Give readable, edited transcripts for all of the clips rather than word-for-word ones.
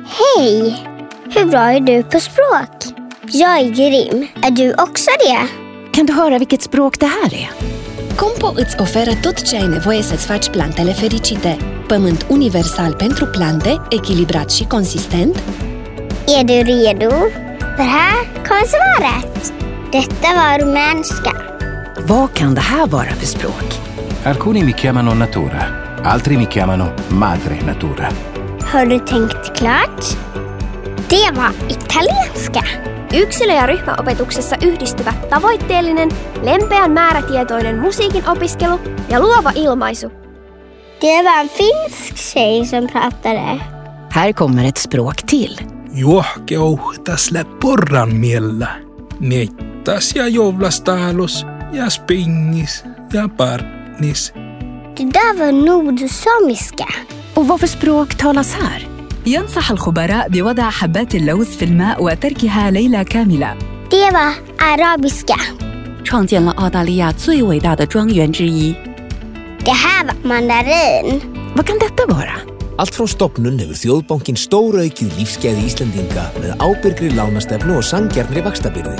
Hej! Hur bra är du på språk? Jag är grym. Är du också det? Kan du höra vilket språk det här är? Compo îți oferă tot ce ai nevoie să-ți faci plantele fericite. Pământ universal pentru plante, echilibrat și consistent. Är du redo? För här kommer svaret. Detta var rumänska. Vad kan det här vara för språk? Alcuni mi chiamano natura, altri mi chiamano madre natura. Har du tänkt klart? Det var italienska. Yksilö- ja ryhmäopetuksessa yhdistyvät tavoitteellinen, lempeän määrätietoinen musiikin opiskelu ja luova ilmaisu. Det var en finsk tjej som pratade. Här kommer ett språk till. Juohkeuhtas porran miellä. Meittas ja jovlastaalos ja spingis ja partnis. Det där var nordsamiska. Och vad för språk talas här? ينصح الخبراء بوضع حبات اللوز في الماء وتركها ليلة كاملة. Det var arabiska. 创建了澳大利亚最伟大的庄园之一。 Det här var mandarin. Vad kan detta vara? Allt frá stofnun hefur Þjóðbankinn stóraukið lífsgæði Íslendinga með ábyrgri lánastefnu og sanngjarnri vaxtabyrði.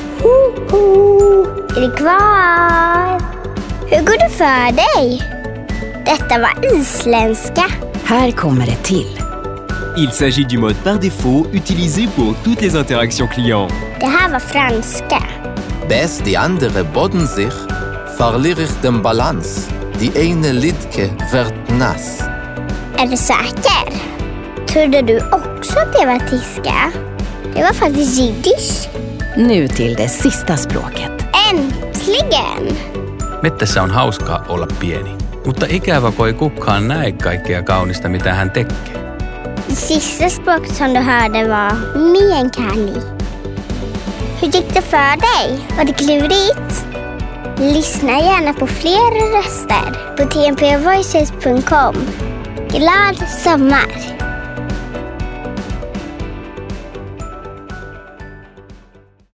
Är det kvar? Hur går det för dig? Detta var isländska. Här kommer det till. Il s'agit du mode par défaut utilisé pour toutes les interactions clients. Det här var franska. Bäst die andere bodden sich, verliere ich den Balans. Die eine Lidke wird nass. Är du säker? Trodde du också att det var tyska? Det var faktiskt jiddisch. Nu till det sista språket. Äntligen! Mettässä on hauskaa olla pieni, mutta ikävä kun ei kukaan näe kaikkea kaunista, mitä hän tekee. Det sista språket som du hörde var meänkieli. Hur gick det för dig? Var det klurigt? Lyssna gärna på fler röster på tmpvoices.com. Glad sommar!